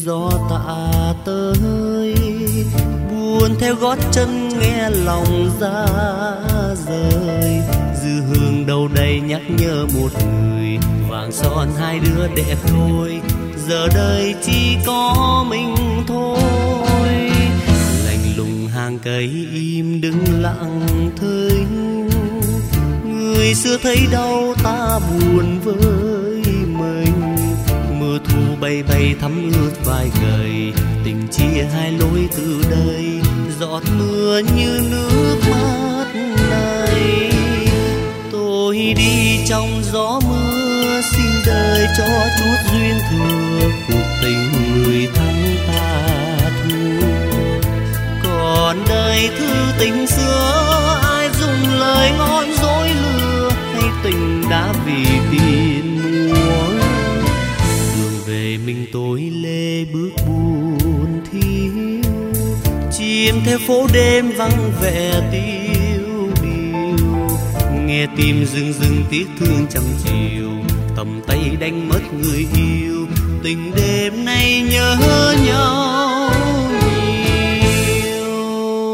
gió tạ tới, buồn theo gót chân nghe lòng ra rời. Dư hương đầu đầy nhắc nhớ một người, vàng son hai đứa đẹp đôi, giờ đây chỉ có mình thôi. Lạnh lùng hàng cây im đứng lặng thinh, người xưa thấy đâu ta buồn với mình. Mưa thu bay bay thấm ướt vai gầy, tình chia hai lối từ đây, giọt mưa như nước mắt này. Tôi đi trong gió mưa, xin đời cho chút duyên thừa, cuộc tình người thân ta thua. Còn đời thư tình xưa, ai dùng lời ngói dối lừa, hay tình đã vì tiền mua. Đường về mình tôi lê bước buồn thiếu, chìm theo phố đêm vắng vẻ tiêu điều. Nghe tim rưng rưng tiếc thương trăm chiều, tầm tay đánh mất người yêu, tình đêm nay nhớ nhau nhiều.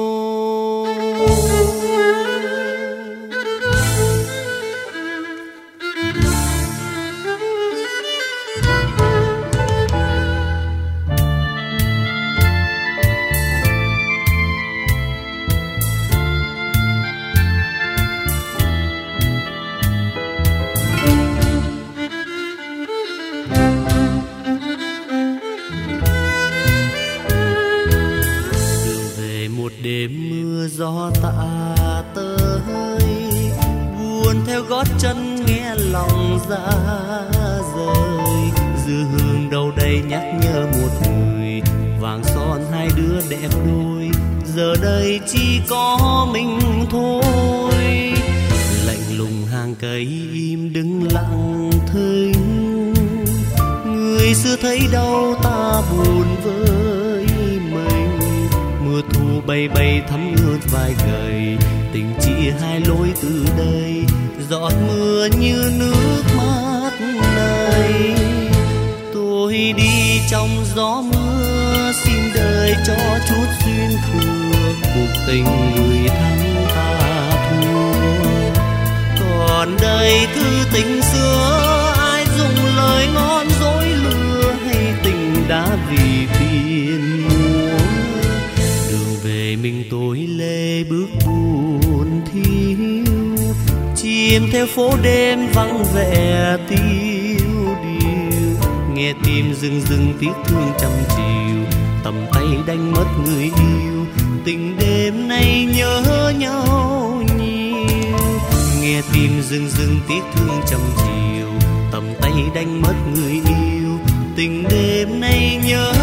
Đêm mưa gió tạ tới, buồn theo gót chân nghe lòng ra rời. Dư hương đầu đầy nhắc nhớ một người, vàng son hai đứa đẹp đôi, giờ đây chỉ có mình thôi. Lạnh lùng hàng cây im đứng lặng thinh, người xưa thấy đâu ta buồn với mình. Mưa thu bay bay thấm ướt vai gầy, tình chia hai lối từ đây, giọt mưa như nước mắt này. Tôi đi trong gió mưa, xin đời cho chút duyên thừa, cuộc tình người thân ta thua. Còn đây thư tình xưa, ai dùng lời ngon dối lừa, hay tình đã vì tiền mua. Về mình tôi lê bước buồn thiếu, chìm theo phố đêm vắng vẻ tiêu điều. Nghe tim rưng rưng tiếc thương trăm chiều, tầm tay đánh mất người yêu, tình đêm nay nhớ nhau nhiều. Nghe tim rưng rưng tiếc thương trăm chiều, tầm tay đánh mất người yêu, tình đêm nay nhớ